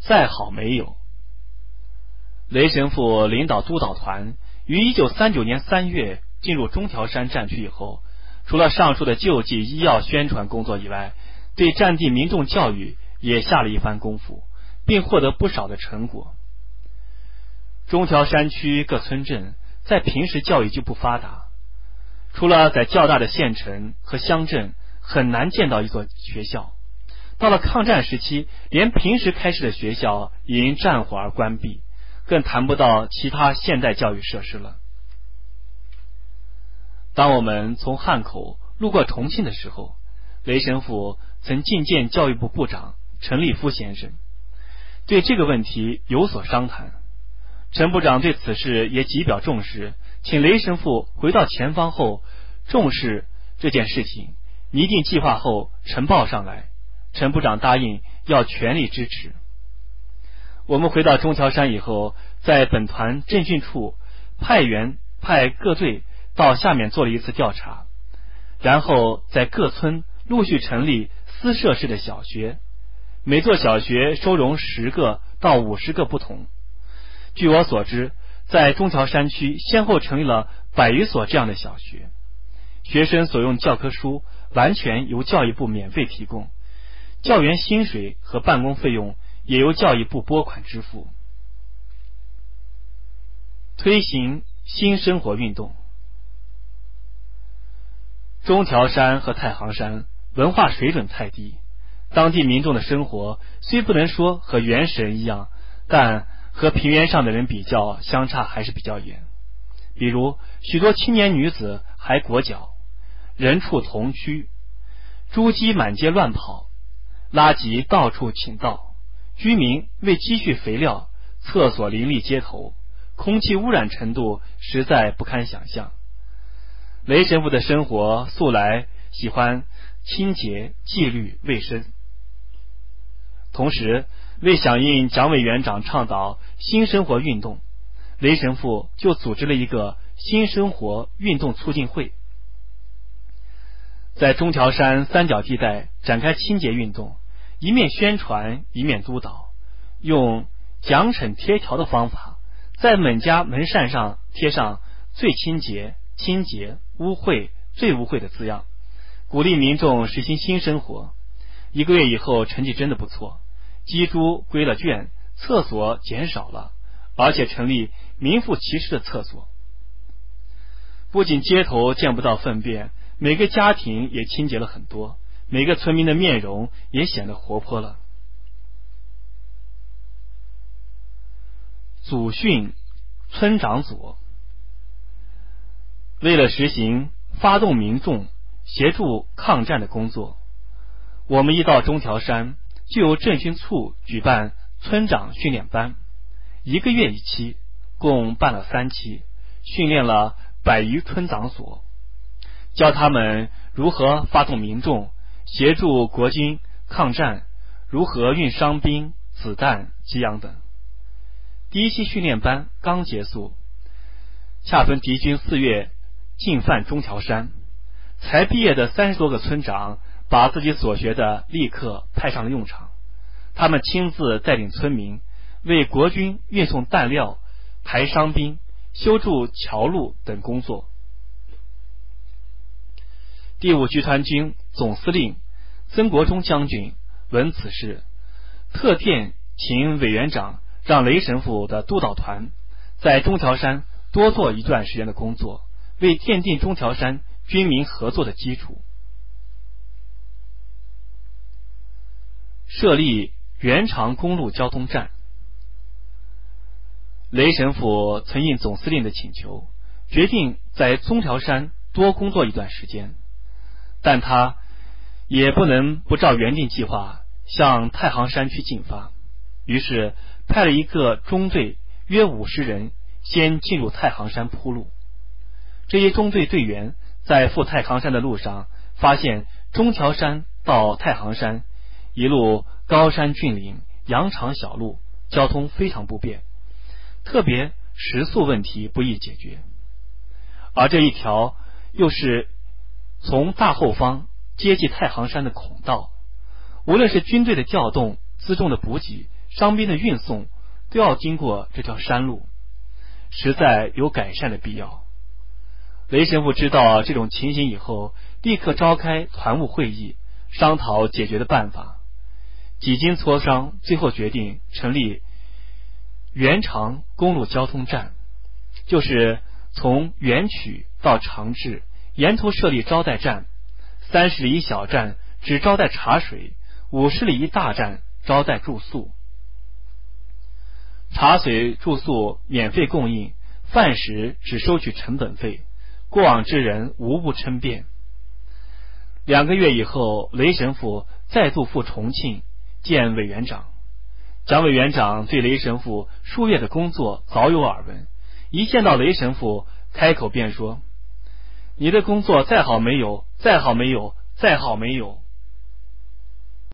再好没有。雷神父领导督导团于1939年3月进入中条山战区以后，除了上述的救济医药宣传工作以外，对战地民众教育也下了一番功夫，并获得不少的成果。中条山区各村镇在平时教育就不发达，除了在较大的县城和乡镇很难见到一所学校，到了抗战时期，连平时开设的学校也因战火而关闭，更谈不到其他现代教育设施了。当我们从汉口路过重庆的时候，雷神父曾觐见教育部部长陈立夫先生，对这个问题有所商谈。陈部长对此事也极表重视，请雷神父回到前方后重视这件事情，拟定计划后呈报上来。陈部长答应要全力支持。我们回到中条山以后，在本团政训处派各队到下面做了一次调查，然后在各村陆续成立私设式的小学，每座小学收容10个到50个不同。据我所知，在中条山区先后成立了100余所这样的小学，学生所用教科书完全由教育部免费提供，教员薪水和办公费用也由教育部拨款支付。推行新生活运动。中条山和太行山文化水准太低，当地民众的生活虽不能说和原始人一样，但和平原上的人比较相差还是比较远。比如许多青年女子还裹脚，人畜同居，猪鸡满街乱跑，垃圾到处倾倒，居民为积蓄肥料，厕所林立街头，空气污染程度实在不堪想象。雷神父的生活素来喜欢清洁、纪律、卫生。同时，为响应蒋委员长倡导新生活运动，雷神父就组织了一个新生活运动促进会，在中条山三角地带展开清洁运动，一面宣传一面督导，用奖惩贴条的方法，在每家门扇上贴上最清洁、清洁、污秽、最污秽的字样，鼓励民众实行新生活。1个月以后，成绩真的不错，鸡猪归了圈，厕所减少了，而且成立名副其实的厕所。不仅街头见不到粪便，每个家庭也清洁了很多，每个村民的面容也显得活泼了。组训村长组。为了实行发动民众协助抗战的工作，我们一到中条山就由政训处举办村长训练班，1个月1期，共办了3期，训练了100余村长所，教他们如何发动民众协助国军抗战，如何运伤兵、子弹、给养等。第1期训练班刚结束，恰逢敌军4月进犯中条山，才毕业的30多个村长把自己所学的立刻派上了用场。他们亲自带领村民为国军运送弹料、排伤兵、修筑桥路等工作。第5集团军总司令曾国忠将军闻此事，特电请委员长让雷神父的督导团在中条山多做一段时间的工作，为奠定中条山军民合作的基础。设立原长公路交通站。雷神父曾应总司令的请求，决定在中条山多工作一段时间，但他也不能不照原定计划向太行山区进发，于是派了一个中队约50人先进入太行山铺路。这一中队队员在赴太行山的路上，发现中条山到太行山一路高山峻岭，羊肠小路，交通非常不便，特别食宿问题不易解决。而这一条又是从大后方接济太行山的孔道，无论是军队的调动、辎重的补给， 伤兵的运送都要经过这条山路，实在有改善的必要。雷神父知道这种情形以后，立刻召开团务会议，商讨解决的办法。几经磋商，最后决定成立原长公路交通站，就是从原曲到长治，沿途设立招待站，30里一小站只招待茶水，50里一大站招待住宿。茶水住宿免费供应，饭食只收取成本费，过往之人无不称辩。2个月以后，雷神父再度赴重庆见委员长。蒋委员长对雷神父数月的工作早有耳闻，一见到雷神父，开口便说：“你的工作再好没有，再好没有，再好没有。”